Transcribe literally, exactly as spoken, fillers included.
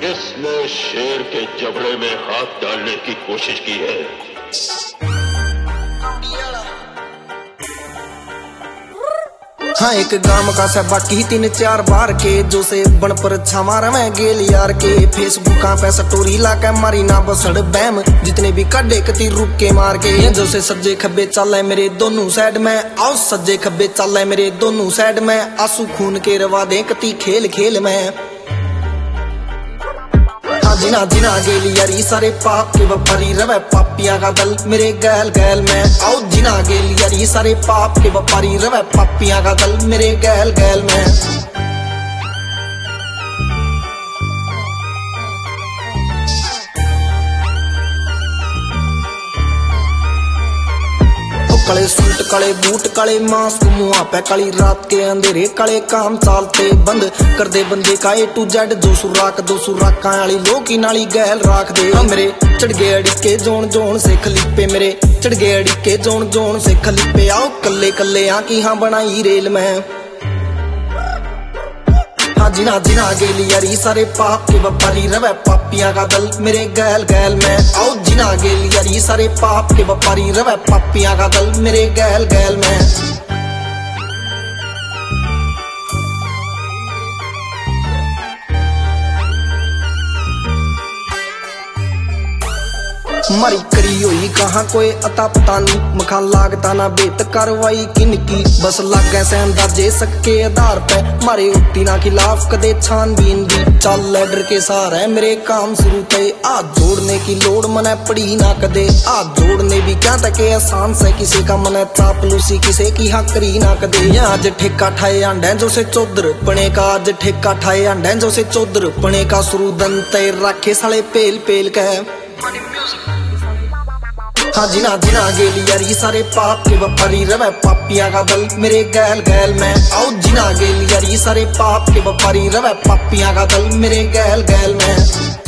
किसने शेर के जबड़े में हाथ डालने की कोशिश की है? हाँ एक गांव का से बाकी तीन चार बार के जो से बन पर छमार में गेल यार के फेसबुक पे स्टोरी ला के मारी ना बसड़ बैम जितने भी कड्डे कती रुक के मार के जो से सज्जे खब्बे चल है मेरे दोनों साइड में आओ सज्जे खब्बे चल है मेरे दोनों साइड में आंसू खून के रवा दे कती खेल खेल में जिना जिना गेली यारी सारे पाप के व्यापारी रवे पापिया का दल मेरे गैल गैल में आओ जिना गेली यारी सारे पाप के व्यापारी रवे पापिया का दल मेरे गैल गैल में कले सूट कले बूट कले मास्क मुआ पे काली रात के अंधेरे कले काम चालते बंद कर दे बंदे का ए टू जेड दो सुराक दो सुराक वाली लोकी नाली गैल राख दे मेरे चढ़ गए अड़के जोन जोन से खलीपे मेरे चढ़ गए अड़के जोन जोन से खलीपे आओ कल्ले कल्ले आ की हाँ बनाई रेल में हाँ जिना जिना गेली यारी सारे पाप के व्यापारी रवे पापिया का दल मेरे गैल गैल में आओ जिना गेली यारी सारे पाप के व्यापारी रवे पापिया का दल मेरे गैल गैल में मारी करी हुई कहाँ कोई अता पता नहीं मखान लागता ना बेत कार्रवाई किनकी बस लागे से अंदाजे सबके आधार पे मारे उठी ना खिलाफ कदे छानबीन दी चल लेडर के सहारे मेरे काम शुरू थे हाथ जोड़ने की लोड़ मने पड़ी ना कदे हाथ जोड़ने भी क्या तक आसान से किसी का मने चापलूसी किसी की हाँ करी ना कदे आज ठेका ठाए अंडे जो से चौधर पने का आज ठेका ठाए अंडे जो से चौधर पने का शुरू दन तैर रखे साले पेल पेल के हाँ जिना जिना गेली यारी सारे पाप के व्यापारी रवे पापिया का दल मेरे गैल गैल में आओ जिना गेली यारी सारे पाप के व्यापारी रवे पापिया का दल मेरे गैल गैल में।